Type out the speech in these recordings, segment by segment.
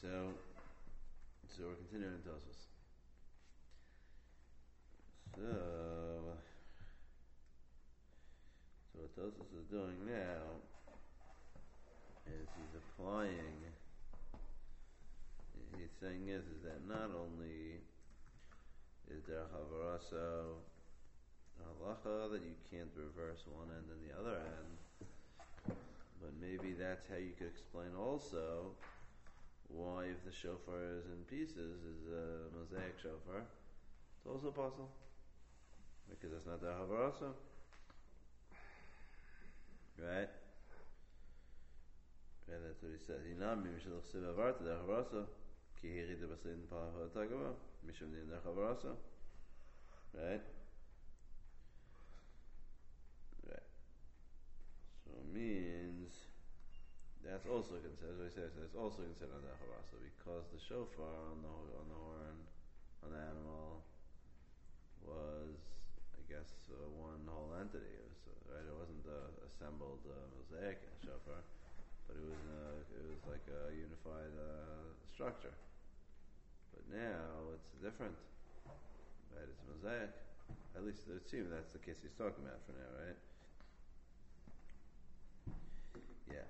So we're continuing in Tosfos. So what Tosfos is doing now is he's applying. He's saying is that not only is there Havarasa halacha that you can't reverse one end and the other end, but maybe that's how you could explain also why, if the shofar is in pieces, is a mosaic shofar, it's also possible because it's not the havarasa, right? Right, that's what he says. Hinami mishal chsiv avarta the havarasa ki hirida b'slin pa'av ha'tagava mishum din der havarasa, right? Right. So it means that's also considered, as I said, it's also considered under Harasa because the shofar on the horn on the animal was, I guess, one whole entity. It was, right? It wasn't the assembled mosaic shofar, but it was like a unified structure. But now it's different, right? It's a mosaic. At least it seems that's the case he's talking about for now, right? Yeah.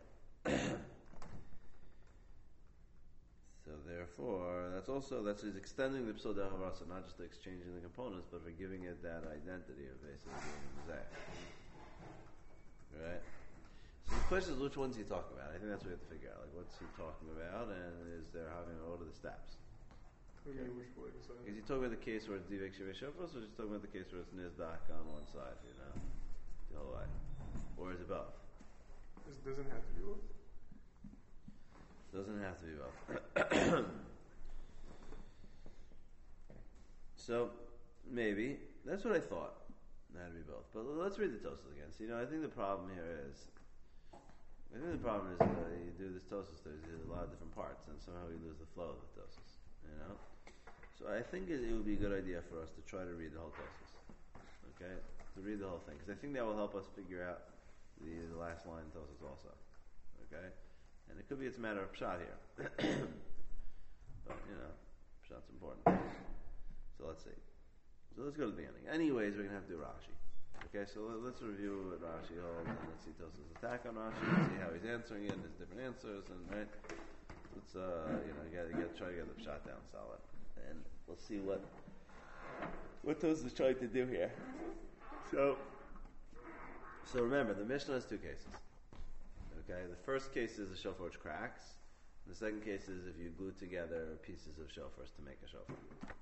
So therefore, that's he's extending the Psal Dechavarasa, not just exchanging the components, but for giving it that identity of basically being a mosaic. Right? So the question is, which one's he talking about? I think that's what we have to figure out. Like, what's he talking about, and is there having what are the steps? Okay. Which way is he talking about the case where it's Divek Shevei Shofros, or is he talking about the case where it's Nizdak on one side, the whole way? Or is it both? This doesn't have to be both. Doesn't have to be both. So maybe that's what I thought. It had to be both. But let's read the Tosfos again. So I think the problem here is, you do this Tosfos. There's a lot of different parts, and somehow we lose the flow of the Tosfos. So I think it would be a good idea for us to try to read the whole Tosfos. Okay, to read the whole thing, because I think that will help us figure out the last line of Tosfos also. Okay. And it could be it's a matter of pshat here. But, pshat's important. So let's see. So let's go to the beginning. Anyways, we're going to have to do Rashi. Okay, so let's review what Rashi holds, and let's see Tosfos' attack on Rashi, and see how he's answering it, and his different answers, and right? Let's, try to get the pshat down solid. And we'll see what Tosfos is trying to do here. So remember, the Mishnah has two cases. Okay, the first case is a shofar which cracks. The second case is if you glue together pieces of shofars to make a shofar.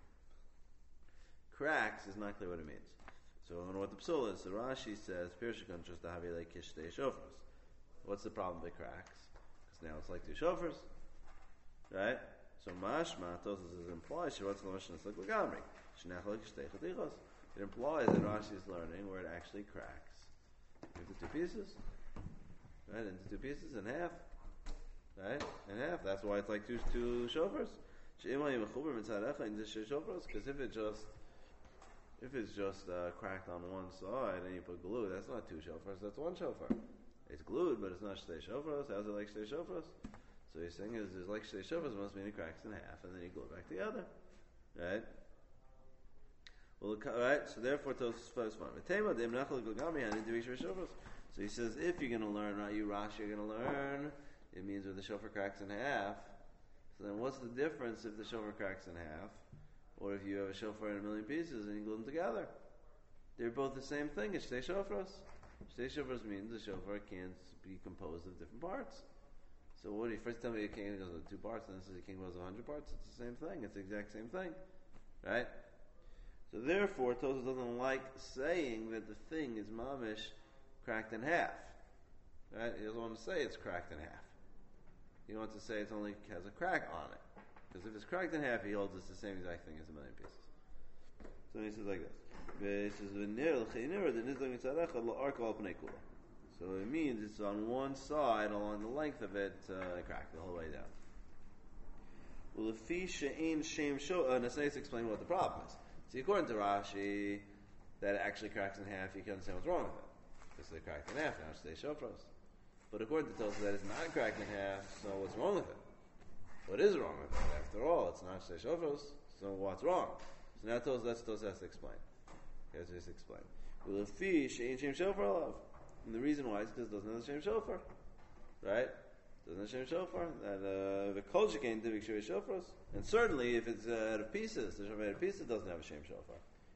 Cracks is not clear what it means. So I don't know what the psul is. So Rashi says, Pirshikon just to have like kishtei shofars. What's the problem with cracks? Because now it's like two shofars. Right? So mashma, Tosfos is implied, Shiratz l'mashna is like l'gamri. Shnech like kishtei chatichos. It implies that Rashi is learning where it actually cracks into two pieces. Right, into two pieces, in half. Right? In half. That's why it's like two shofars. Because if it's just cracked on one side and you put glue, that's not two shofars, that's one shofar. It's glued, but it's not shtei shofars. How's it like shtei shofars? So he's saying is there's like shtei shofars must mean it cracks in half and then you glue it back together. Right? Well, right, so therefore Tosfos first one. So he says, if you're going to learn, not you Rashi, you're going to learn, it means when the shofar cracks in half. So then what's the difference if the shofar cracks in half, or if you have a shofar in a million pieces and you glue them together? They're both the same thing, it's shtei shofars. Shtei shofars means the shofar can't be composed of different parts. So what do you first tell me a king goes with 2 parts, and this is a king goes with 100 parts? It's the same thing, it's the exact same thing. Right? So therefore, Tosfos doesn't like saying that the thing is mamish cracked in half. Right? He doesn't want to say it's cracked in half. He wants to say it only has a crack on it. Because if it's cracked in half, he holds it's the same exact thing as a million pieces. So he says like this. So it means it's on one side along the length of it, cracked the whole way down. Well, if Nasais explain what the problem is. See, according to Rashi, that it actually cracks in half, you can understand what's wrong with it. Because they cracked in half, now it's shofros. But according to Tosfos, that it's not cracked in half, so what's wrong with it? What is wrong with it? After all, it's not Shtei Shofros, so what's wrong? So now Tos has to explain. Okay, so just explain. Well, if fish ain't Shem Shofar alav. And the reason why is because it doesn't have the Shem Shofar. Right? Doesn't have Shem Shofar. And the Kol Shekain Divik Shuvei Shofros. And certainly, if it's out of pieces, the Shofar out of pieces doesn't have a Shem Shofar.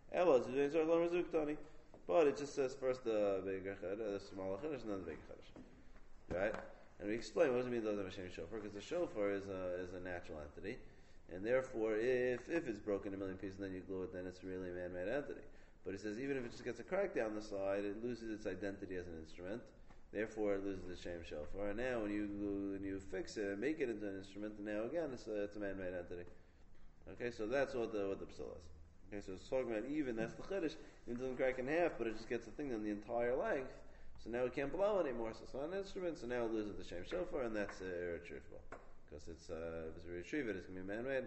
But it just says first the bigger Chedesh, the smaller Chedesh, and then the bigger Chedesh. Right? And we explain what does it mean it doesn't have a Shem Shofar, because the Shofar is a natural entity. And therefore, if it's broken a million pieces and then you glue it, then it's really a man-made entity. But it says even if it just gets a crack down the side, it loses its identity as an instrument. Therefore, it loses the Shem Shofar. And now when you fix it and make it into an instrument, and now again it's a man-made entity. Okay, so that's what the psil is. Okay, so it's talking about even, that's the Chiddush, it doesn't crack in half, but it just gets a thing on the entire length. So now it can't blow anymore, so it's not an instrument, so now it loses the Shem Shofar, and that's irretrievable. Because if it's retrieve it, it's going to be man-made.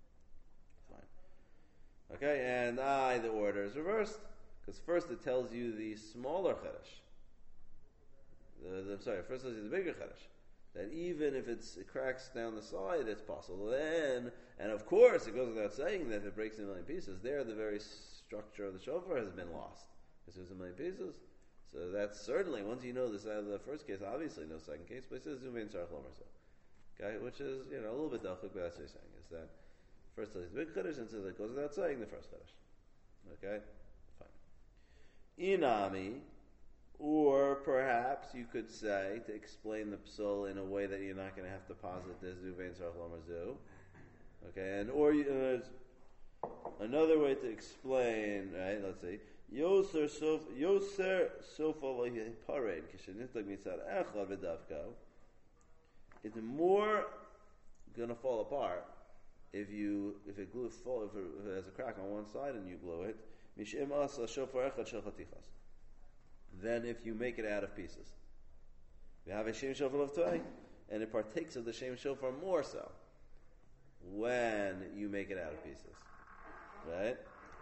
Fine. Okay, and the order is reversed. Because first it tells you the smaller Chedesh. First it tells you the bigger Chedesh. That even if it cracks down the side, it's possible. Then, and of course, it goes without saying that if it breaks in a million pieces, there the very structure of the shofar has been lost. Because there's a million pieces. So that's certainly, once you know this out of the first case, obviously no second case, but it says Zumein Sarach Lomer so. Okay, which is, a little bit dachuk, but that's what he's saying, is that first tells you the big Chiddush, and so it goes without saying the first Chiddush. Okay? Fine. Inami, or perhaps you could say, to explain the psul in a way that you're not going to have to posit this Zuvein Sarach Lomer Zu. Okay, and or another way to explain, right, let's see, Yoser Sofa Pared, Kishanitag Mitzad Echad V'Davko, it's more gonna fall apart if it has a crack on one side and you glue it. Mishim asa shofar echad shel chatichas. Then if you make it out of pieces, you have a shem shofar of tvei, and it partakes of the shem shofar more so when you make it out of pieces, right?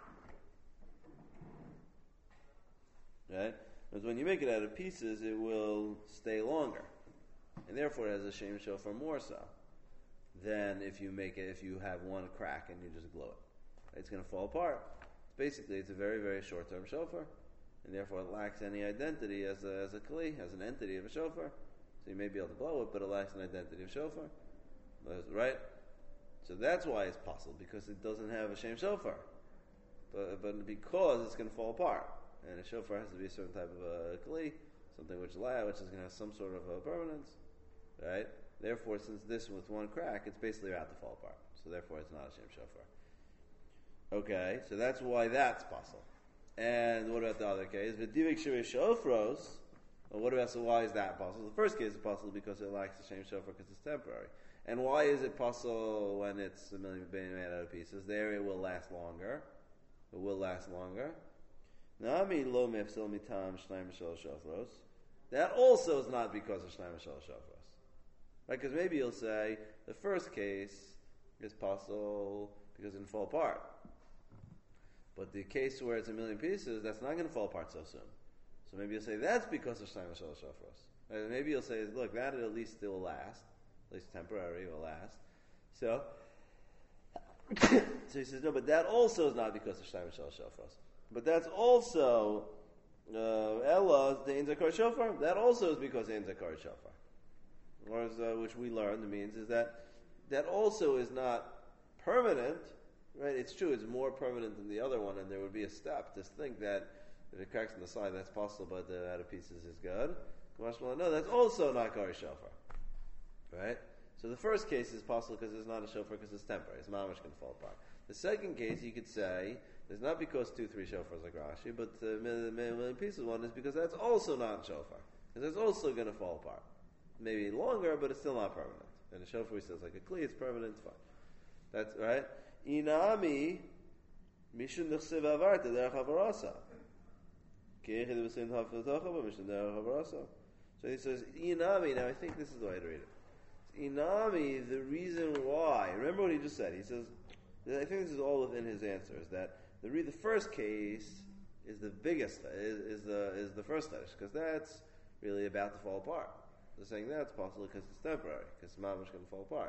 Right? Because when you make it out of pieces, it will stay longer. And therefore it has a shem shofar more so than if you have one crack and you just glue it. It's going to fall apart. Basically, it's a very, very short-term shofar, and therefore it lacks any identity as a kli, as an entity of a shofar. So you may be able to blow it, but it lacks an identity of shofar. Right? So that's why it's possible, because it doesn't have a shem shofar. But because it's going to fall apart. And a shofar has to be a certain type of a kli, something which is going to have some sort of a permanence. Right? Therefore, since this with one crack, it's basically about to fall apart. So therefore, it's not a shem shofar. Okay, so that's why that's possible. And what about the other case? V'divik shivei shofros. Well, what about, so why is that possible? The first case is possible because it lacks the shem shofar because it's temporary. And why is it possible when it's a million being made out of pieces? There it will last longer. It will last longer. Nami lo mefsil mitam shnayim shel shofros. That also is not because of shnayim shel shofros. Right? Because maybe you'll say the first case is possible because it didn't fall apart. But the case where it's a million pieces, that's not going to fall apart so soon. So maybe you'll say that's because of shnayim shel shofros. Right? Maybe you'll say, look, that at least still will last. At least temporary will last. So he says, no, but that also is not because of shnayim shel shofros. But that's also Ella, the Ein Zakar Shofar. That also is because Ein Zakar Shofar. Which we learned means is that also is not permanent, right? It's true, it's more permanent than the other one, and there would be a step to think that if it cracks on the side, that's possible, but out of pieces is good. No, that's also not Kari Shofar, right? So the first case is possible because it's not a shofar because it's temporary. It's mamash going to fall apart. The second case, you could say, is not because 2-3 shofars like Rashi, but the million pieces one is because that's also not shofar. Because it's also going to fall apart. Maybe longer, but it's still not permanent. And the shofar says like a kli, it's permanent, fine. That's right. Inami mishun nechsev avarta derech havarasa. Keichid v'sein hafetacha b'mishun derech havarasa. So he says inami. Now I think this is the way to read it. Inami, the reason why. Remember what he just said. He says, I think this is all within his answer. Is that the first case is the biggest, is the first chiddush, because that's really about to fall apart. They're saying that's possible because it's temporary, because mamash can fall apart.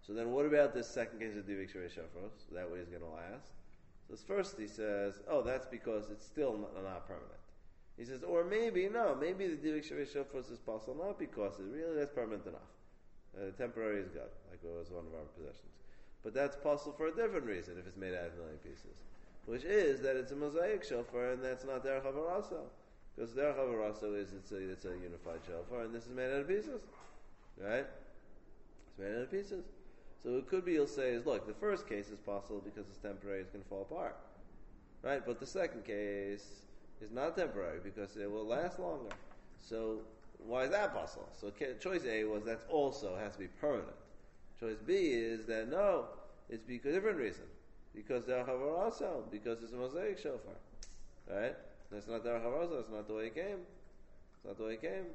So then what about this second case of Divik Shrei Shofros? That way is going to last. So first he says, oh, that's because it's still not permanent. He says, or maybe the Divik Shrei Shofros is possible not because it really that's permanent enough. Temporary is good, like it was one of our possessions. But that's possible for a different reason if it's made out of a million pieces, which is that it's a mosaic shofar and that's not derech havaraso. Because derech havaraso is it's a unified shofar and this is made out of pieces, right? It's made out of pieces. So it could be you'll say is look, the first case is possible because it's temporary, it's going to fall apart, right? But the second case is not temporary because it will last longer. So why is that possible? So choice A was that also has to be permanent. Choice B is that no, it's because different reason. Because derech havaraso, because it's a mosaic shofar, right? That's not derech havaraso. That's not the way it came. It's not the way it came.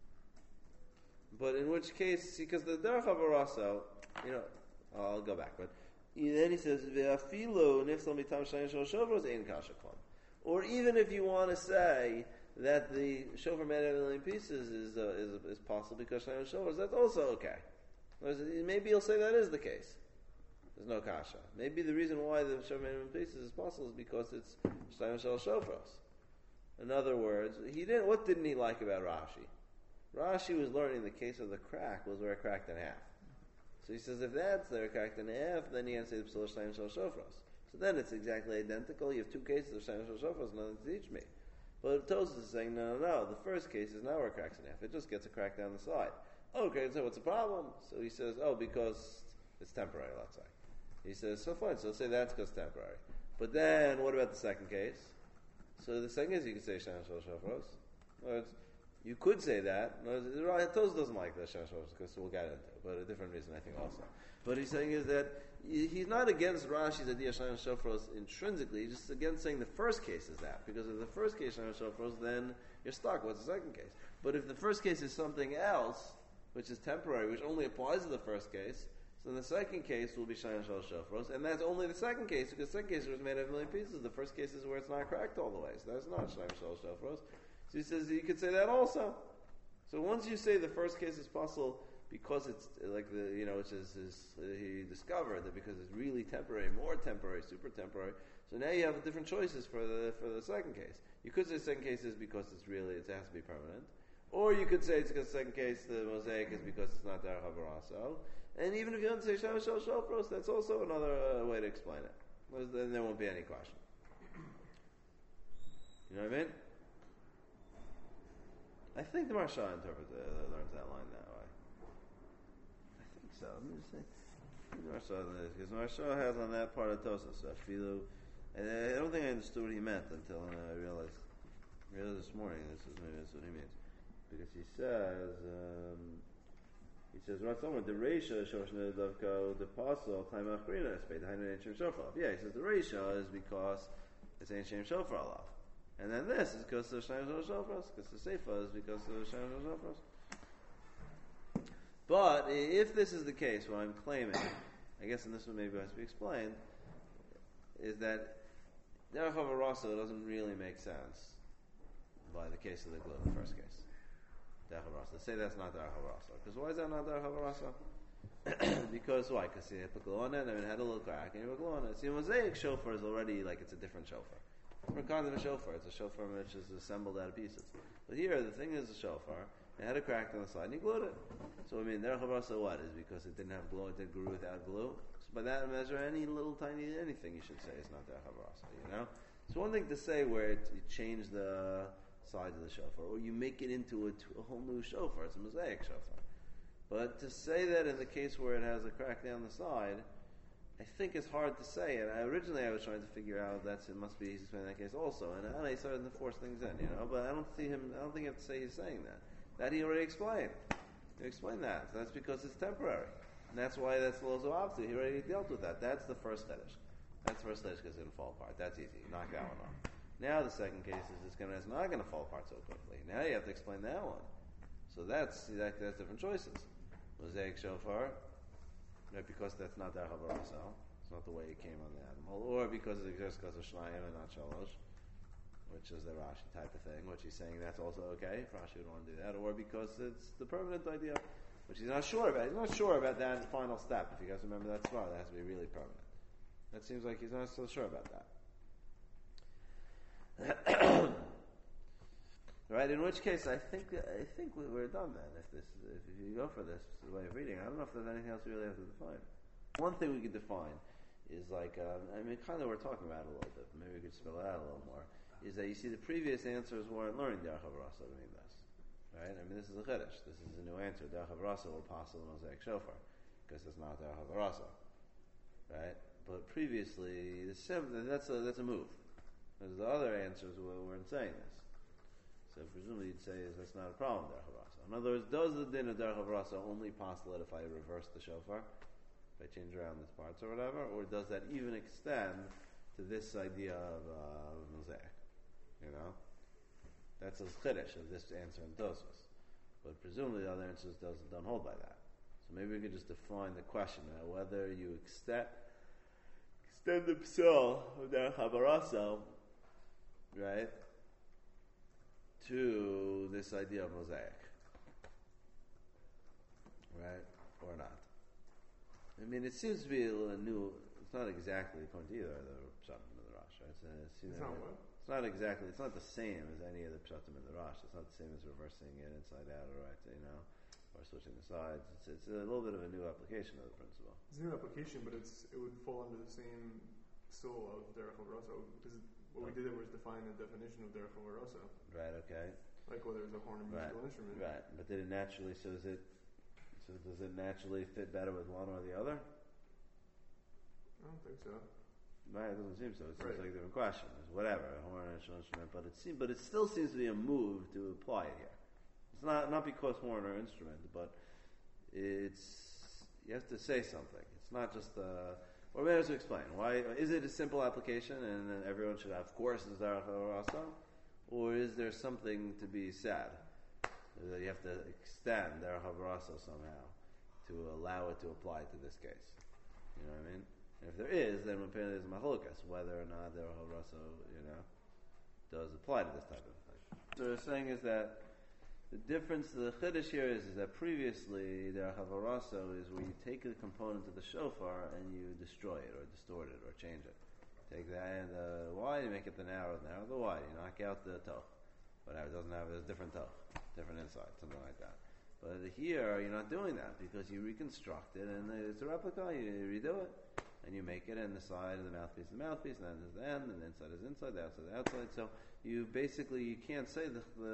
But in which case, because the derech havaraso, I'll go back. But then he says ve'afilu nifsal mitam shayin shel shofros ein kasha klam. Or even if you want to say that the shofar made out of a million pieces is possible because shayin shel shofros, that's also okay. Maybe you'll say that is the case. There's no kasha. Maybe the reason why the shofar made out of pieces is possible is because it's shayin shel shofros. In other words, what didn't he like about Rashi? Rashi was learning the case of the crack was where it cracked in half. So he says if that's there cracked in half, then you can say the psul shayin shel shofros. So then it's exactly identical. You have two cases of shayin shel shofros, nothing to teach me. But Tosfos is saying no. The first case is not where it cracks in half. It just gets a crack down the side. Okay, so what's the problem? So he says, because it's temporary. Let's say. He says, so fine. So say that's because it's temporary. But then what about the second case? So the second case you can say shayin shel shofros. You could say that. Tosfos doesn't like the shayin shel shofros because we'll get into it, but a different reason I think also. What he's saying is that he's not against Rashi's idea of shayin shofros intrinsically. He's just against saying the first case is that because if the first case shayin shofros, then you're stuck. What's the second case? But if the first case is something else, which is temporary, which only applies to the first case, so the second case will be shayin shel shofros, and that's only the second case because the second case was made out of a million pieces. The first case is where it's not cracked all the way, so that's not shayin shel shofros. So he says you could say that also. So once you say the first case is possible because it's like which is he discovered that because it's really temporary, more temporary, super temporary. So now you have different choices for the second case. You could say the second case is because it has to be permanent, or you could say it's because the second case the mosaic is because it's not derech havaraso. And even if you don't say shayin shel shofros, that's also another way to explain it. Then there won't be any question. You know what I mean? I think the Maharsha learns that line that way. I think so. Let me just say. Because Maharsha has on that part of Tosfos, Filu, and I don't think I understood what he meant until I realized this morning. Maybe that's what he means, because he says right somewhere the Reisha Shoshna Dovko the Pasal Time Achrina Esped Hainu Ein Shem Shofar. Yeah, he says the Reisha is because it's Ein Shem Shofar Alav. And then this is because of shayin shel shofros, because the Seifa is because of shayin shel shofros. But if this is the case, what I'm claiming, I guess, and this one maybe has to be explained, is that derech havaraso doesn't really make sense by the case of the glue, the first case. Derech havaraso. Say that's not derech havaraso. Because why is that not derech havaraso? Because why? Because you put glue on it, and it had a little crack, and you put glue on it. See, a mosaic shofar is already like it's a different shofar. Different kind of a shofar. It's a shofar which is assembled out of pieces. But here, the thing is a shofar. It had a crack on the side, and you glued it. So derech havaraso what is because it didn't have glue. It did grew without glue. So by that measure, any little tiny anything you should say is not derech havaraso. It's one thing to say where you change the size of the shofar, or you make it into a whole new shofar. It's a mosaic shofar. But to say that in the case where it has a crack down the side, I think it's hard to say. And originally I was trying to figure out it must be he's explaining that case also. And I started to force things in, But I don't think you have to say he's saying that. That he already explained. He explained that. So that's because it's temporary. And that's why that's the laws of opposite. He already dealt with that. That's the first fetish. That's the first fetish because it's going to fall apart. That's easy. Knock that one off. Now the second case is it's not going to fall apart so quickly. Now you have to explain that one. So that's different choices. Mosaic shofar, because that's not derech havaraso. It's not the way it came on the animal. Or because it's just because of Shnaim and not Shalosh, which is the Rashi type of thing, which he's saying that's also okay, if Rashi would want to do that. Or because it's the permanent idea. which he's not sure about. He's not sure about that final step. If you guys remember that svara, that has to be really permanent. That seems like he's not so sure about that. Right? In which case, I think we're done then. If you go for this way of reading, I don't know if there's anything else we really have to define. One thing we could define is like, kind of we're talking about it a little bit. Maybe we could spell it out a little more. Is that you see the previous answers weren't learning Derech Havarasa to mean this, right? This is a chiddush. This is a new answer. Derech Havarasa will pass the mosaic shofar because it's not Derech Havarasa, right? But previously, that's a move. Because the other answers weren't saying this. So presumably you'd say that's not a problem, Derech Havarasa. In other words, does the din of Derech Havarasa only postulate if I reverse the shofar? If I change around these parts or whatever? Or does that even extend to this idea of mosaic? You know? That's a chiddush of this answer in Tosfos. But presumably the other answers don't hold by that. So maybe we could just define the question whether you extend the psul of Derech Havarasa, right, to this idea of mosaic, right, or not. It seems to be a little new. It's not exactly according to either of the pshatim in the Rosh, right? It's not exactly. It's not the same as any of the pshatim in the Rosh. It's not the same as reversing it inside out, or right, or switching the sides. It's a little bit of a new application of the principle. It's a new application, but it would fall under the same soul of Derech Havarasa. What we did was define the definition of Derech Havarasa. Right. Okay. Like whether it's a horn or musical instrument. Right. But did it naturally? So does it naturally fit better with one or the other? I don't think so. Right. It doesn't seem so. It seems like a different question. It's whatever, a horn or instrument. But it still seems to be a move to apply it here. It's not because horn or instrument, but you have to say something. It's not just or maybe to explain. Why is it a simple application and then everyone should have, of course, is Derech Havarasa? Or is there something to be said? That you have to extend Derech Havarasa somehow to allow it to apply to this case. You know what I mean? And if there is, then apparently there's a machlokas, whether or not Derech Havarasa, does apply to this type of thing. So what they're saying is that the difference, the chiddush here is that previously the Havarasa is where you take the component of the shofar and you destroy it or distort it or change it. Take that and the wide, you make it the narrow the wide. You knock out the toch. Whatever, it doesn't have a different toch, different inside, something like that. But here, you're not doing that because you reconstruct it and it's a replica, you redo it. And you make it, and the side of the mouthpiece is the mouthpiece, and then there's the end, and the inside is inside, the outside is the outside. So you can't say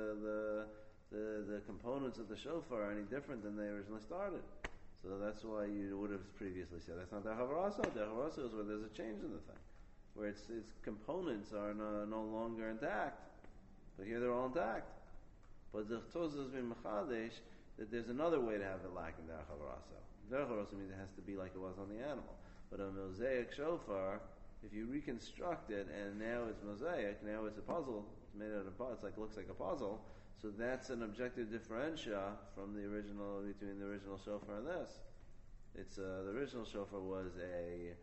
the components of the shofar are any different than they originally started. So that's why you would have previously said that's not the Havarasa. The Havarasa is where there's a change in the thing, where its components are no longer intact. But here they're all intact. But the Tosfos has been mechadesh that there's another way to have it lacking the Havarasa. The Havarasa means it has to be like it was on the animal. But a mosaic shofar, if you reconstruct it and now it's mosaic, now it's a puzzle, it's made out of parts, looks like a puzzle, so that's an objective differentia from between the original shofar and this. It's the original shofar was a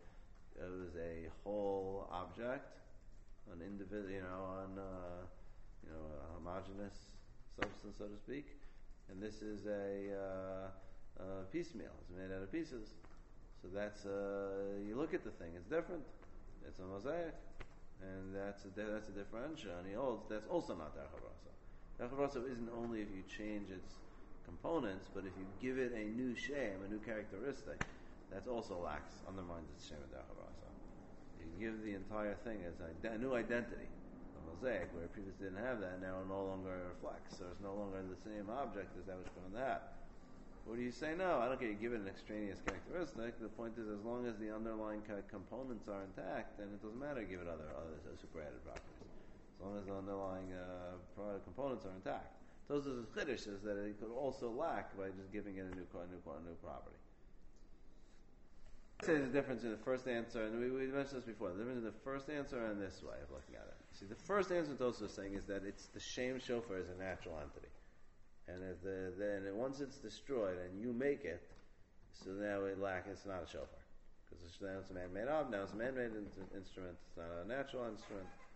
whole object, an individual, a homogeneous substance, so to speak, and this is a piecemeal. It's made out of pieces. So that's you look at the thing; it's different. It's a mosaic, and that's a differential. And he holds that's also not Derech Havarasa. Derech Havarasa isn't only if you change its components, but if you give it a new shem, a new characteristic, that's also undermines its shem of Derech Havarasa. You give the entire thing as a new identity, a mosaic, where it previously didn't have that. Now it no longer reflects, so it's no longer the same object as that which from that. Or do you say, no, I don't care, you give it an extraneous characteristic. The point is, as long as the underlying components are intact, then it doesn't matter to give it other super added properties. As long as the underlying components are intact. Those are the chiddush that it could also lack by just giving it a new property. I'd say there's a difference in the first answer, and we mentioned this before, the difference in the first answer and this way of looking at it. See, the first answer Tosfos is saying is that it's the shem shofar is a natural entity. And then once it's destroyed and you make it, so now it's not a shofar. Because now it's a man-made object, now it's a man-made instrument, it's not a natural instrument. So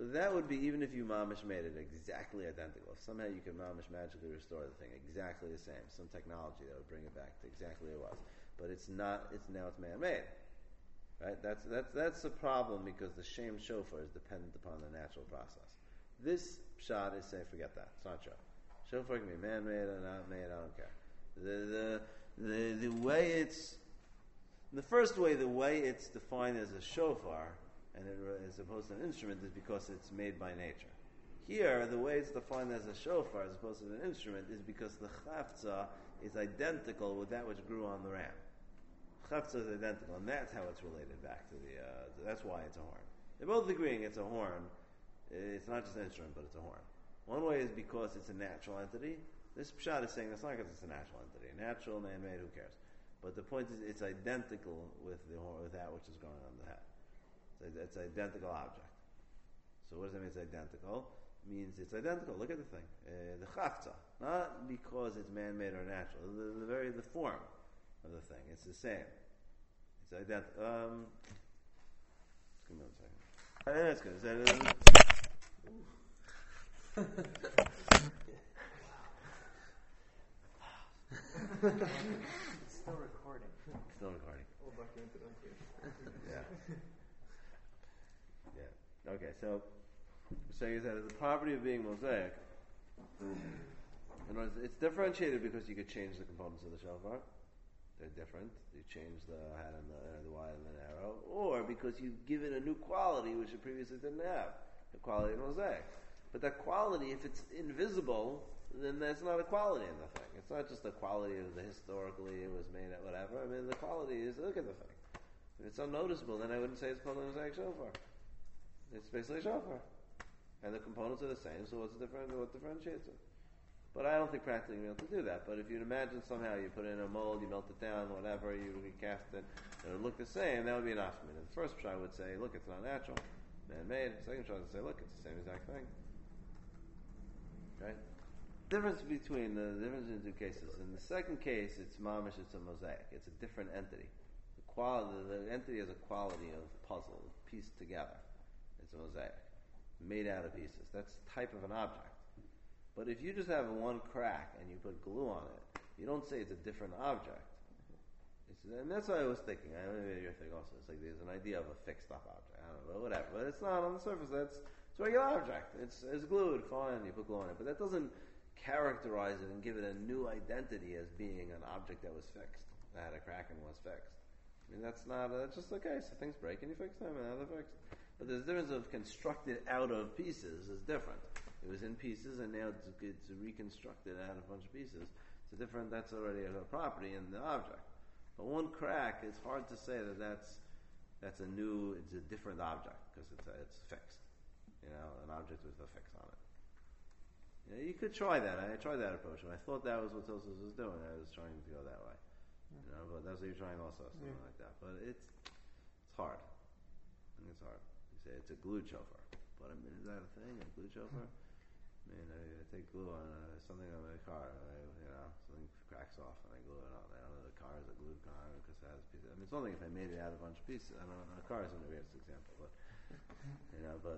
So that would be even if you mamish made it exactly identical. If somehow you could mamish magically restore the thing exactly the same, some technology that would bring it back to exactly what it was. But it's not. It's now it's man-made, right? That's the problem because the shem shofar is dependent upon the natural process. This shot is say forget that. It's not true. Shofar can be man-made or not made. I don't care. The way it's the first way, the way it's defined as a shofar and as opposed to an instrument is because it's made by nature. Here, the way it's defined as a shofar as opposed to an instrument is because the chavtza is identical with that which grew on the ram. Chavtza is identical, and that's how it's related back to the. That's why it's a horn. They're both agreeing it's a horn. It's not just an instrument, but it's a horn. One way is because it's a natural entity. This pshat is saying that's not because it's a natural entity. Natural, man-made, who cares? But the point is, it's identical with the horn, with that which is growing on the head. It's an identical object. So what does that mean? It's identical. It means it's identical. Look at the thing. The chavtza, not because it's man-made or natural. The form of the thing. It's the same. It's identical. Just give me 1 second. That's good. Is that It's still recording. Still recording. All documented on here. Yeah. Yeah. Okay, so we're saying is that the property of being mosaic, in other words, it's differentiated because you could change the components of the shofar. They're different. You change the hat and the wide and the narrow, or because you give it a new quality which it previously didn't have, the quality of mosaic. But that quality, if it's invisible, then that's not a quality in the thing. It's not just the quality of the historically it was made at whatever. I mean, the quality is look at the thing. If it's unnoticeable, then I wouldn't say it's called a mosaic shofar. It's basically a shofar, and the components are the same. So what's different? What differentiates it? But I don't think practically you'll be able to do that. But if you'd imagine somehow you put it in a mold, you melt it down, whatever, you recast it, and it would look the same, that would be an option. The first try would say, look, it's not natural, man-made. The second try would say, look, it's the same exact thing. Right? Difference between the difference in two cases. In the second case, it's mamish, it's a mosaic. It's a different entity. The entity has a quality of puzzle, pieced together. It's a mosaic, made out of pieces. That's the type of an object. But if you just have one crack and you put glue on it, you don't say it's a different object. And that's what I was thinking. I don't know maybe your thing also. It's like there's an idea of a fixed up object. I don't know, whatever. But it's not on the surface. It's a regular object. It's glued, fine. You put glue on it, but that doesn't characterize it and give it a new identity as being an object that was fixed, that had a crack and was fixed. I mean, that's just okay. So things break and you fix them, and now they're fixed. But there's a difference of constructed out of pieces is different. It was in pieces, and now it's reconstructed out of a bunch of pieces. It's a different. That's already a property in the object. But one crack, it's hard to say that it's a different object because it's fixed. An object with a fix on it. You could try that. I tried that approach, and I thought that was what Tosfos was doing. I was trying to go that way. But that's what you're trying also, something like that. But it's hard. I think it's hard. You say it's a glued shofar. But I mean, is that a thing? A glued shofar? I mean, I take glue on something on my car. Something cracks off and I glue it on. I don't know, the car is a glued car because it has pieces. I mean, it's one thing if I made it out of a bunch of pieces. I don't know, a car isn't the weirdest example, but but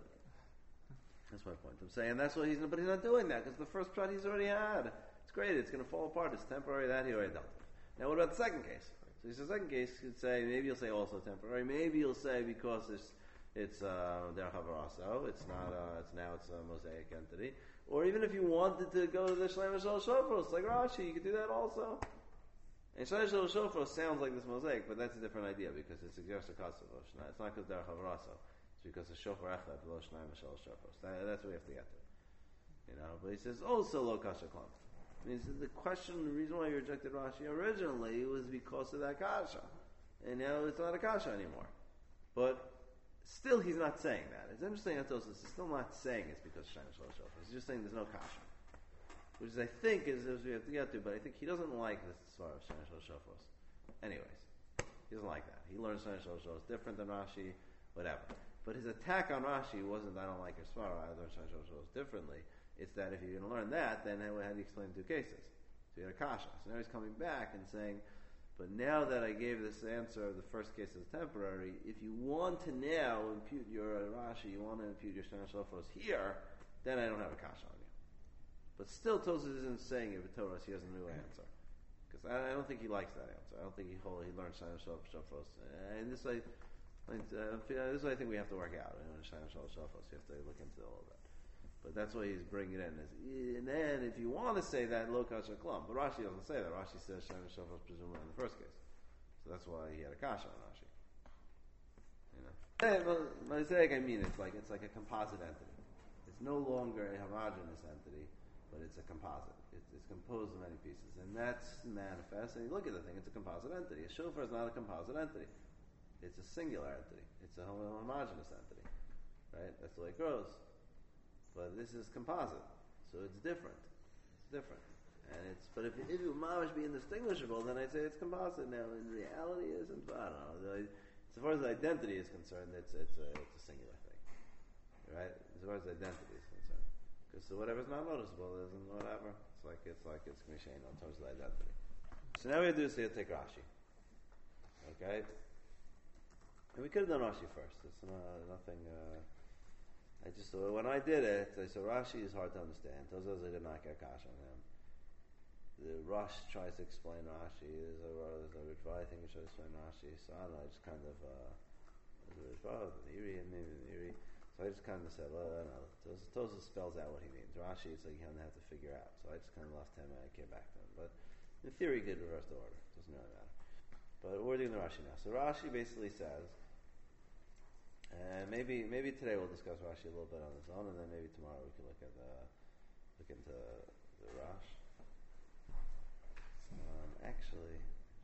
that's my point. I'm saying that's what but he's not doing that because the first shot he's already had. It's great. It's going to fall apart. It's temporary. That he already dealt with. Now, what about the second case? So he says, second case, you could say maybe you'll say also temporary. Maybe you'll say because it's derech havaraso. It's not. It's a mosaic entity. Or even if you wanted to go to the Shleim Shel Shofros, like Rashi, you could do that also. And Shleim Shel Shofros sounds like this mosaic, but that's a different idea because it suggests a kassav. It's not because derech havaraso. It's because the shofar echad lo Shleim Shel Shofros. That's what we have to get to. But he says also lo kasha klam. I mean, the reason why you rejected Rashi originally was because of that kasha, and now it's not a kasha anymore. But still, he's not saying that. It's interesting that Tosfos is still not saying it's because Shleim Shel Shofros. He's just saying there's no kasha, which I think is we have to get to. But I think he doesn't like this as far as Shleim Shel Shofros. Anyways, he doesn't like that. He learns Shleim Shel Shofros different than Rashi, whatever. But his attack on Rashi wasn't I don't like your svara. I learned Shleim Shel Shofros differently. It's that if you're going to learn that, then how do you explain the two cases? So you had a kasha. So now he's coming back and saying, But now that I gave this answer of the first case as temporary, if you want to now impute your Rashi, you want to impute your Shana Shofros here, then I don't have a kasha on you. But still, Tosfos isn't saying if it told us he has a new answer. Because I don't think he likes that answer. I don't think he learned Shana Shofros. And this I think we have to work out. Shana Shofros, you have to look into all of that. But that's why he's bringing it in. And then, if you want to say that, lo kasha klam. But Rashi doesn't say that. Rashi says Shana Shofros presumably in the first case. So that's why he had a kasha on Rashi. But it's like it's like a composite entity. It's no longer a homogeneous entity, but it's a composite. It's composed of many pieces, and that's manifest. And you look at the thing; it's a composite entity. A shofar is not a composite entity; it's a singular entity. It's a homogeneous entity, right? That's the way it grows. But this is composite, so it's different. It's different, but if it mamash be indistinguishable, then I'd say it's composite. Now, in reality, isn't. I don't know. As far as the identity is concerned, it's a singular thing, right? As far as the identity is concerned, because so whatever's not noticeable isn't whatever. It's like it's Mishain in terms of the identity. So now we have to do is take Rashi, okay? And we could have done Rashi first. It's nothing. When I did it, I said Rashi is hard to understand. Those are the Nakash on him. The Rosh tries to explain Rashi. There's a Ritva, I think he tries to explain Rashi. So I don't know, I just kind of there's a Ritva, an Iri, and maybe an Iri. So I just kind of said, well, no, Tosa spells out what he means. Rashi, it's like you don't have to figure out. So I just kind of left him and I came back to him. But in theory, he could reverse the order. Doesn't really matter. But we're doing the Rashi now. So Rashi basically says, and maybe today we'll discuss Rashi a little bit on his own, and then maybe tomorrow we can look into the Rash. Actually,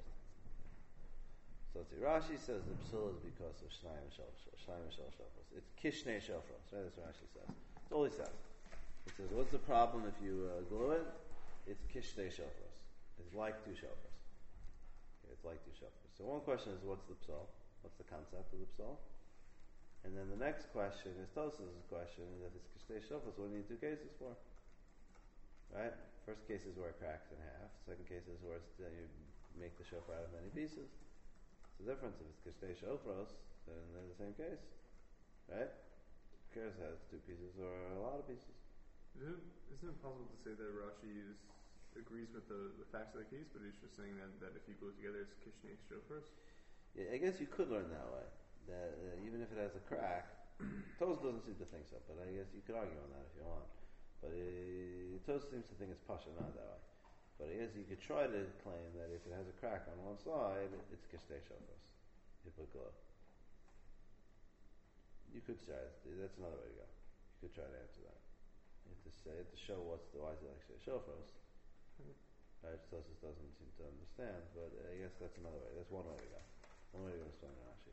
so let's see. Rashi says the psul is because of Shnayim and Shofros. It's Kishnei Shofros, right? That's what Rashi says. That's all he says. He says, what's the problem if you glue it? It's Kishnei Shofros. It's like two Shofros. Okay, it's like two Shofros. So one question is, what's the psul? What's the concept of the psul? And then the next question is Tosas' question, is if it's Kishnei Shofros, what do you need two cases for? Right? First case is where it cracks in half. Second case is where you make the shofar out of many pieces. It's the difference. If it's Kishtei Shofros, then they're the same case. Right? Who cares if it has two pieces or a lot of pieces? Isn't it possible to say that Rashi agrees with the facts of the case, but he's just saying that if you glue together, it's Kishnei Shofros? Yeah, I guess you could learn that way. That even if it has a crack, Tos doesn't seem to think so, but I guess you could argue on that if you want. But Tos seems to think it's Pasha, not that way. But I guess you could try to claim that if it has a crack on one side, it's Kishtei Shofros. You put glue. You could try it. That's another way to go. You could try to answer that. You have to show why is it like Kishtei Shofros. Right? Tos doesn't seem to understand, but I guess that's another way. That's one way to go. One way to explain Rashi.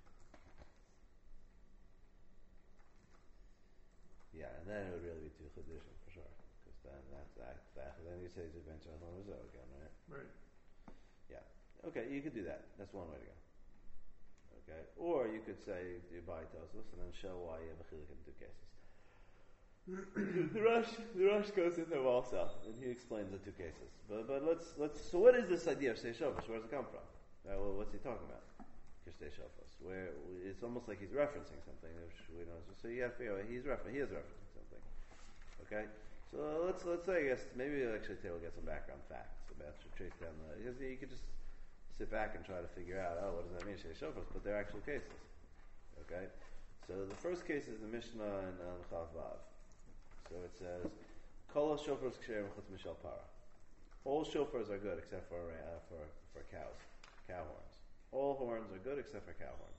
Yeah, and then it would really be two Chedushin for sure, because then then you say it's adventure on Rizzo again, right? Right. Yeah. Okay, you could do that. That's one way to go. Okay, or you could say you buy Tosfos and then show why you have a chilik in two cases. the Rosh goes in there also, and he explains the two cases. But let's. So what is this idea of Shtei Shofros? Where does it come from? Well, what's he talking about? Kishtei Shofros, where it's almost like he's referencing something. Which we know. So you have to figure out he is referencing something. Okay, so let's say I guess maybe actually today we'll get some background facts about trace down because you could just sit back and try to figure out what does that mean Shtei Shofros, but they're actual cases. Okay, so the first case is the Mishnah in Chav Vav. So it says Kol Shofros Ksherim Chutz Mishal Para. All shofars are good except for cow horns. All horns are good except for cow horns.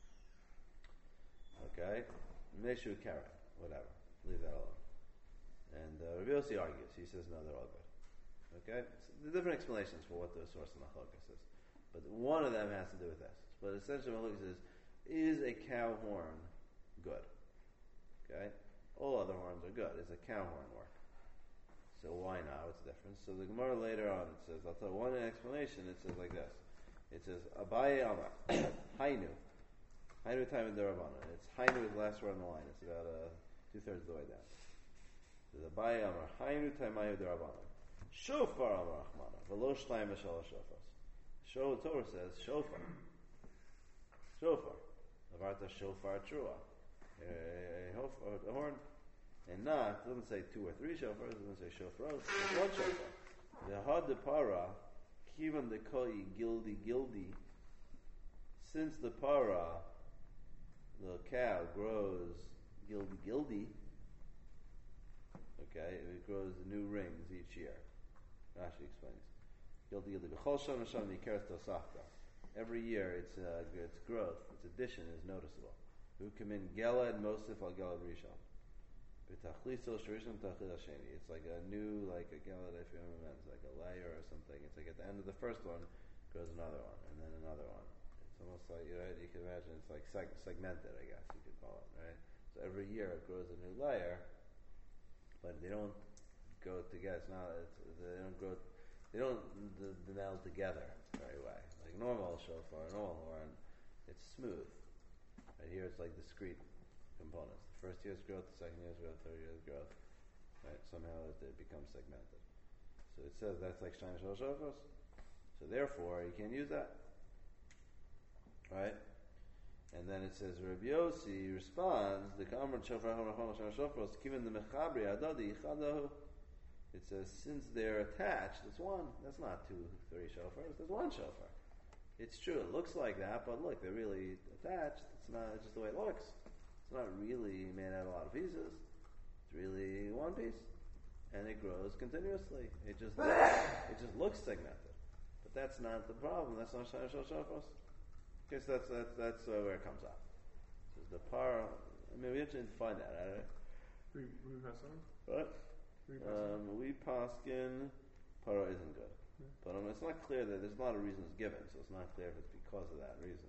Okay? Meshu Kara, whatever. Leave that alone. And Rabbi Yossi argues. He says, no, they're all good. Okay? So the different explanations for what the source of Machlokas is. But one of them has to do with this. But essentially Machlokas is a cow horn good? Okay? All other horns are good. Is a cow horn work? So why not? What's the difference? So the Gemara later on, it says, I'll tell you one explanation, it says like this. It says, Abaye Amar, Hainu. Hainu time in Darabana. It's Hainu is the last word on the line. It's about 2/3 of the way down. It says, Abaye Amar, Hainu time Mayu Darabana. Shofar Amar Achmana. Velo Shtayim V'Shalosh Shofars. Torah says shofar. Shofar. Avarta shofar trua. A horn. And not, it doesn't say 2 or 3 shofars, it doesn't say shofar. It's one shofar. The had de para, kivan de koi gildi. Since the para, the cow, grows gildi, okay, it grows new rings each year. Rashi explains. Gildi. B'chol shana shana mikeres tosafta. Every year, its growth, its addition is noticeable. Who come in gela and mosif al gela rishon. It's like a new, like a galad, if you remember, it's like a layer or something. It's like at the end of the first one, grows another one, and then another one. It's almost like, right, you can imagine it's like segmented, I guess you could call it, right? So every year it grows a new layer, but they don't go together. They don't meld together very well. Like normal shofar, normal horn, it's smooth. Right here it's like discrete components. The first year's growth, the second year's growth, third year's growth. Right? Somehow it becomes segmented. So it says that's like Shnai Shel Shofars. So therefore, you can't use that. Right? And then it says, Rabbi Yossi responds, the Kamran Shofar HaMachon Shofars, given the Mechabri Adadi Chadahu. It says, since they're attached, it's one. That's not 2, 3 shofars. There's one shofar. It's true. It looks like that, but look, they're really attached. It's not. It's just the way it looks. It's not really made out of a lot of pieces. It's really one piece, and it grows continuously. It just looks segmented, but that's not the problem. That's not Shnai Shel Shofars. Okay, so that's where it comes out. So the par. I mean, we have to find that. Right? We pass on. What? We paskin para isn't good, but it's not clear that there's a lot of reasons given, so it's not clear if it's because of that reason.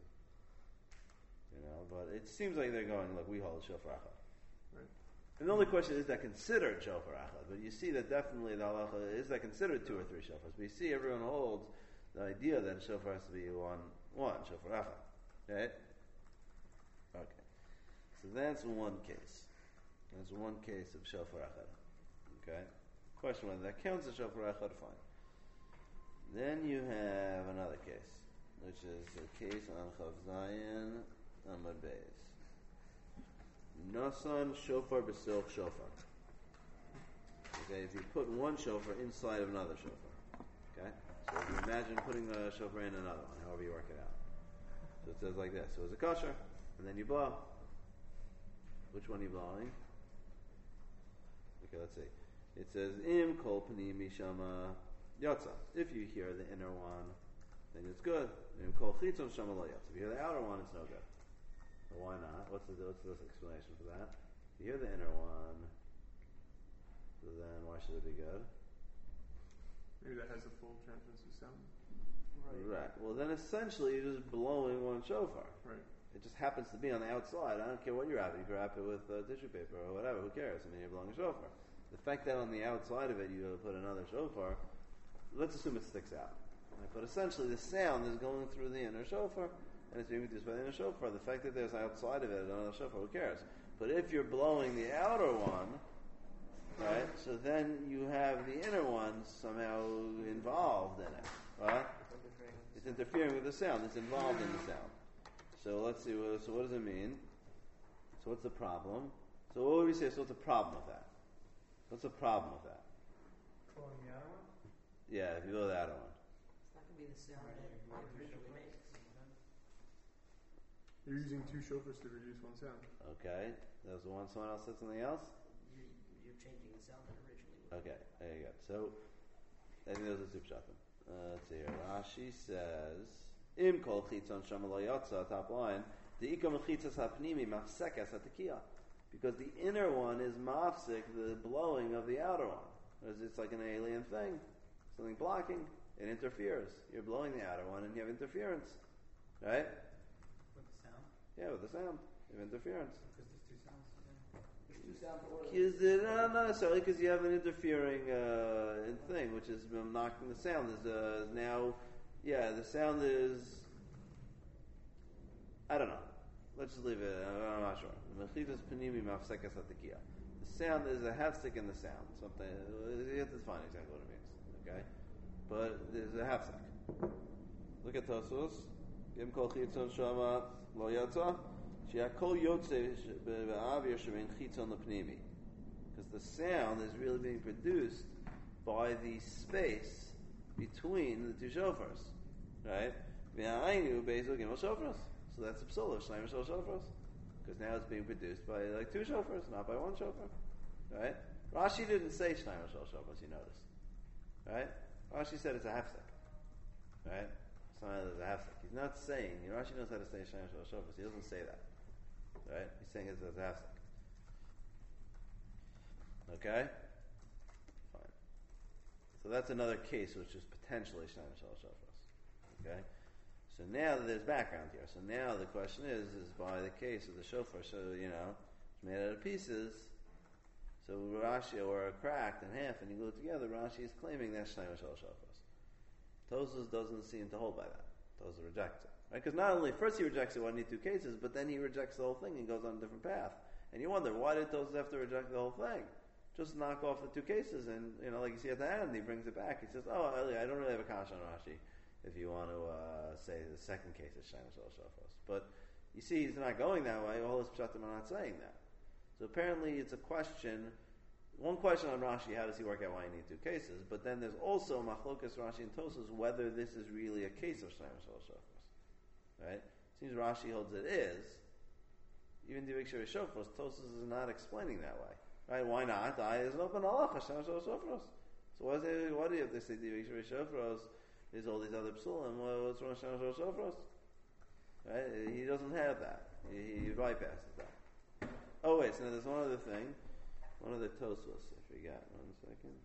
But it seems like they're going, look, we hold shofar achad. Right. And the only question is that considered shofar achad, but you see that definitely the halacha is that considered 2 or 3 shofars. But you see everyone holds the idea that shofar has to be one shofar achad. Right? Okay. So that's one case. That's one case of shofar achad. Okay? Question whether that counts as shofar achad, fine. Then you have another case, which is a case on Chav Zayin Amud Beis. Nasan shofar b'silch shofar. Okay, if you put one shofar inside of another shofar. Okay? So if you imagine putting a shofar in another one, however you work it out. So it says like this. So it's a kosher, and then you blow. Which one are you blowing? Okay, let's see. It says, Im kol panim mishama yotza. If you hear the inner one, then it's good. Im kol chitzon shama lo yotza. If you hear the outer one, it's no good. So why not? What's this explanation for that? If you hear the inner one, so then why should it be good? Maybe that has a full transmissive sound. Right. Well, then essentially you're just blowing one shofar. Right. It just happens to be on the outside. I don't care what you wrap it. You can wrap it with tissue paper or whatever. Who cares? I mean, you're blowing a shofar. The fact that on the outside of it you put another shofar, let's assume it sticks out. Right? But essentially the sound is going through the inner shofar, and it's being produced by the inner shofar. The fact that there's outside of it another shofar, who cares? But if you're blowing the outer one, right, so then you have the inner one somehow involved in it. Right? It's interfering with the sound. It's involved in the sound. So let's see. So what does it mean? So what's the problem? So what would we say? So what's the problem with that? What's the problem with that? Blowing the outer one? Yeah, if you blow the outer one. It's not going to be the sound that it originally makes. You're using 2 shofars to reduce one sound. Okay. That was the one. Someone else said something else? You're changing the sound that originally was. Okay, there you go. So, I think those are two pshatim. Let's see here. Rashi says, Im kol chitzon shama lo yotza, top line, de'ikam chitzas hapnimi mafsekas hatekiah. Because the inner one is mafsik, the blowing of the outer one. Because it's like an alien thing. Something blocking. It interferes. You're blowing the outer one and you have interference. Right? With the sound? Yeah, with the sound. You have interference. Because there's 2 sounds. There's 2 sounds to order. Not necessarily, because you have an interfering thing, which is knocking the sound. Is now, the sound is, I don't know. Let's just leave it. I'm not sure. The sound is a hefsek in the sound. Something you have to define exactly what it means. Okay, but there's a hefsek. Look at Tosos. Yim kol chitzon shama lo yatsa. She'akol yotze be'avir she'mein chitzon lepnimi. Because the sound is really being produced by the space between the two shofars, right? V'ha'ainu be'ezu gimel shofars. So that's a psula, shnayim shel shofars. Because now it's being produced by like two shofars, not by one shofar, right? Rashi didn't say shnayim shel shofars, you notice, right? Rashi said it's a hafsek, right? It's not that it's a hafsek. He's not saying, Rashi knows how to say shnayim shel shofars. He doesn't say that, right? He's saying it's a hafsek. Okay? Fine. So that's another case which is potentially shnayim shel shofars. Okay? So now there's background here. So now the question is by the case of the shofar, so, it's made out of pieces, so Rashi, or cracked in half and you glue it together, Rashi is claiming that's shnayim shel shofars. Tosfos doesn't seem to hold by that. Tosfos rejects it. Right? Because not only, first he rejects it when he two cases, but then he rejects the whole thing and goes on a different path. And you wonder, why did Tosfos have to reject the whole thing? Just knock off the two cases, and like you see at the end, he brings it back. He says, "Oh, I don't really have a kasha on Rashi. If you want to say the second case is shnayim shel shofars, but you see, he's not going that way. All his pshatim are not saying that. So apparently, it's a question. One question on Rashi: how does he work out why you need two cases? But then there's also machlokas Rashi and Tosfos whether this is really a case of shnayim shel shofars. Right? It seems Rashi holds it is. Even the Divrei Shofros, Tosfos is not explaining that way. Right? Why not? There's an open halacha, shnayim shel shofros. So why do you have to say Divrei Shofros? There's all these other psulim. What's wrong with shnayim shel shofros? Right? He doesn't have that. He bypasses that. Oh wait, so there's one other thing. One other Tosfos. I forgot. 1 second.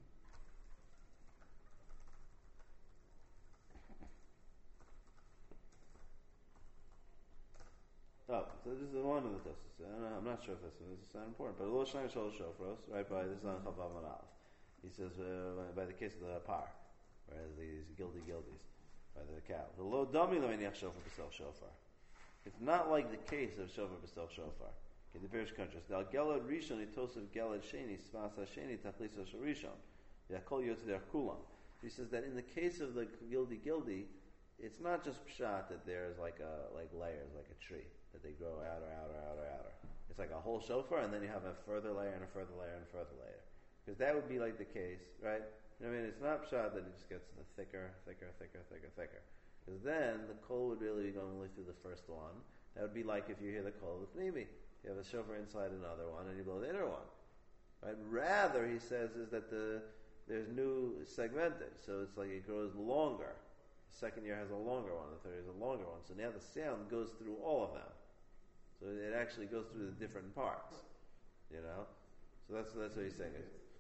Oh, so this is one of the Tosfos. I'm not sure if this is not important, but lo shnayim shel shofros, right? By this is on Chavav Manav. He says by the case of the par, whereas these gildies by the cow. The lo dami lo meniach shofar b'sel shofar. It's not like the case of shofar b'sel shofar. Okay, the Beresh contrast. Now gelad rishon itosef gelad sheni svasa sheni tachliso shel rishon. Yakol yotz der kulam. He says that in the case of the gildy, it's not just pshat that there's like layers, like a tree, that they grow outer. It's like a whole shofar, and then you have a further layer and a further layer and a further layer. Because that would be like the case, right? It's not pshat that it just gets the thicker. Because then the kol would really be going only through the first one. That would be like if you hear the kol of pnimi. You have a shofar inside another one, and you blow the inner one. Right? Rather, he says, is that there's new segmented, so it's like it grows longer. The second year has a longer one, the third year has a longer one. So now the sound goes through all of them. So it actually goes through the different parts. So that's what he's saying.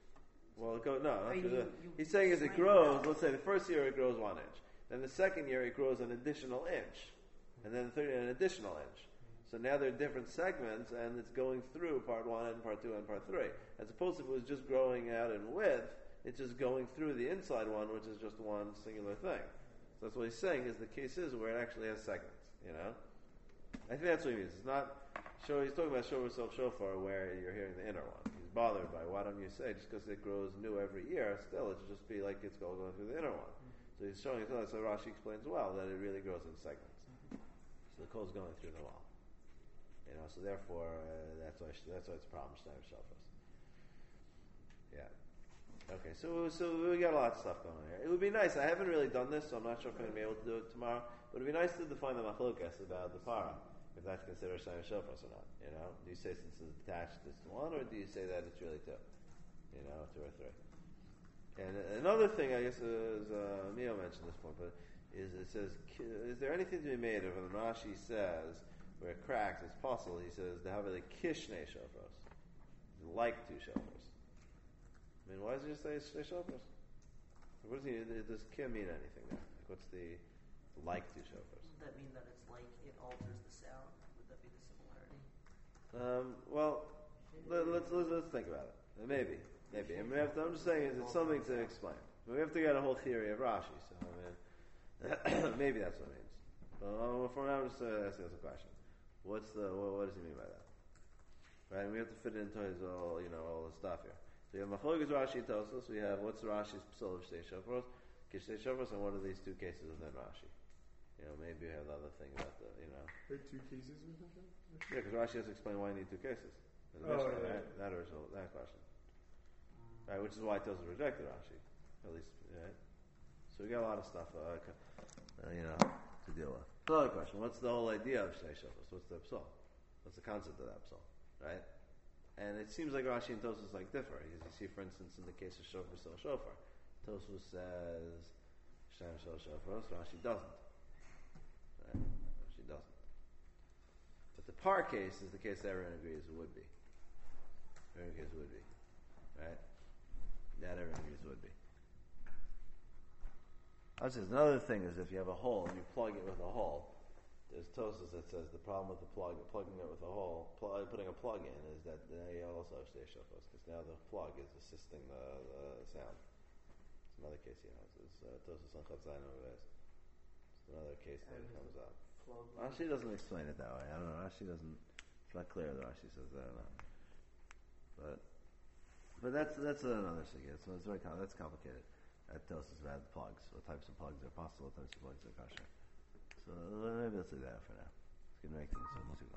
He's saying as it grows, let's say the first year it grows 1 inch. Then the second year it grows an additional inch. And then the third year an additional inch. So now there are different segments, and it's going through part 1 and part 2 and part 3. As opposed to if it was just growing out in width, it's just going through the inside one, which is just one singular thing. So that's what he's saying, is the case is where it actually has segments, I think that's what he means. It's not, he's talking about shofar self shofar where you're hearing the inner one. He's bothered by, why don't you say, just because it grows new every year, still it should just be like it's going through the inner one. So he's showing it, so Rashi explains well that it really grows in segments. So the kol's going through the wall. So therefore, that's why it's a problem, shnayim shofros. Yeah. Okay, so we got a lot of stuff going on here. It would be nice. I haven't really done this, so I'm not sure if I'm going to be able to do it tomorrow. But it would be nice to define the machlokas about the para, if that's considered shnayim shofros or not. Do you say since it's attached it's one, or do you say that it's really two? 2 or 3. And another thing, I guess, is Mio mentioned this point, but it says, is there anything to be made of when Rashi says where it cracks, it's possible? He says they have a kishnei shofros, like 2 shofars. Why does he just say shnei shofars? What does does kim mean anything there? What's the like 2 shofars? Does that mean that it's like it alters the sound? Would that be the similarity? Let's think about it. Maybe. I'm just saying it's something to explain. We have to get a whole theory of Rashi. So maybe that's what it means. For now, I'm just asking us a question. What does he mean by that? Right? And we have to fit it into his all the stuff here. So you have Machlokas Rashi Tosfos. We have what's Rashi's psul of shtei shofros, kishnei shofros, and what are these 2 cases of then Rashi? maybe you have the other thing about the, There are two cases we think of? Yeah, because Rashi has to explain why you need two cases. In the Oh, Mishnah, yeah. right? That original, that question. Right, which is why Tosfos rejected Rashi. At least, right? So we got a lot of stuff, to deal with. Another question: what's the whole idea of Shnei Shofos? What's the psal? What's the concept of that psal? Right? And it seems like Rashi and Tosfos differ. As you see, for instance, in the case of shofar, Tosfos says Shnei Shofos. Rashi doesn't. Right? Rashi doesn't. But the par case is the case that everyone agrees it would be. Everyone agrees it would be. Right? That everyone agrees it would be. Another thing is if you have a hole and you plug it with a hole, there's Tosfos that says the problem with the plugging it with a hole, putting a plug in, is that now you also have Shnei Shofos, because now the plug is assisting the sound. It's another case he has. It's Tosfos on Chavzayin over this. It's another case that comes up. Rashi doesn't explain it that way. I don't know. Rashi doesn't. It's not clear that Rashi says that or not. But that's another sugya. So it's that's complicated. That tells us about plugs. What types of plugs are possible? What types of plugs are kosher? So maybe let's do that for now. It's going to make things so much